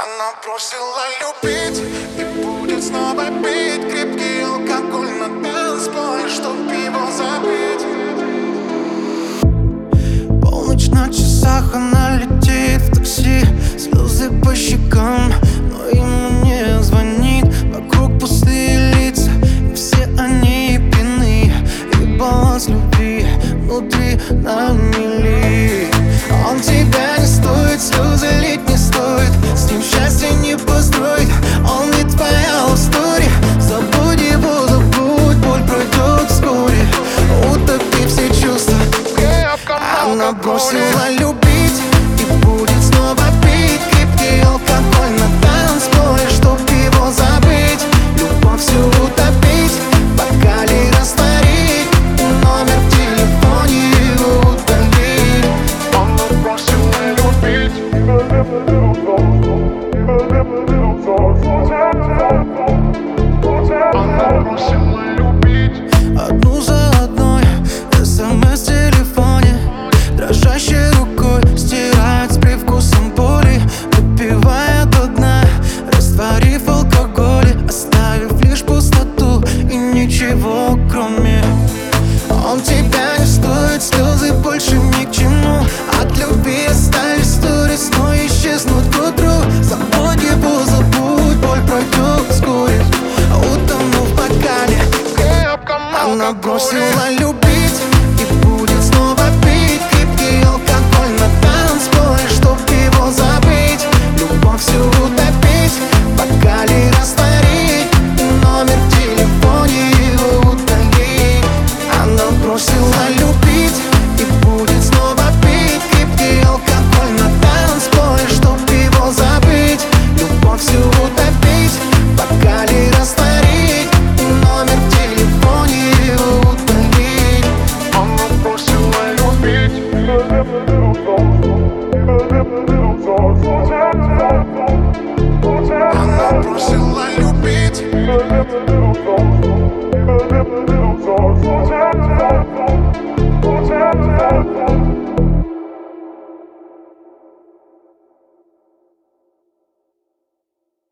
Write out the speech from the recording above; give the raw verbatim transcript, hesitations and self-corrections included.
Она бросила любить и будет снова пить крепкий алкоголь на танцполе, чтоб его забыть. Полночь на часах, она летит в такси, слезы по щекам, но ему не звонит. Вокруг пустые лица, и все они пьяны, и баланс любви внутри на мели. Он тебя не стоит, слезы лить не стоит, с ним счастье не построить. Он не твоя история, забудь его, забудь, боль пройдет вскоре, утопи все чувства. Она бросила любить и будет снова пить крепкий алкоголь на танцполе, чтоб его забыть. Любовь всю утопить, бокале растворить, и номер в телефоне его удалить. Она бросила любить. Она бросила любить. Одну за одной смс в телефоне, дрожащей рукой стирает с привкусом боли, выпивая до дна, растворив алкоголь, оставив лишь пустоту и ничего кроме. Он тебя не стоит, слезы больше ни к чему. От любви остались сторис, но исчезнут к утру. Забудь его, забудь, боль пройдет вскоре, утонув в бокале. Она бросила любовь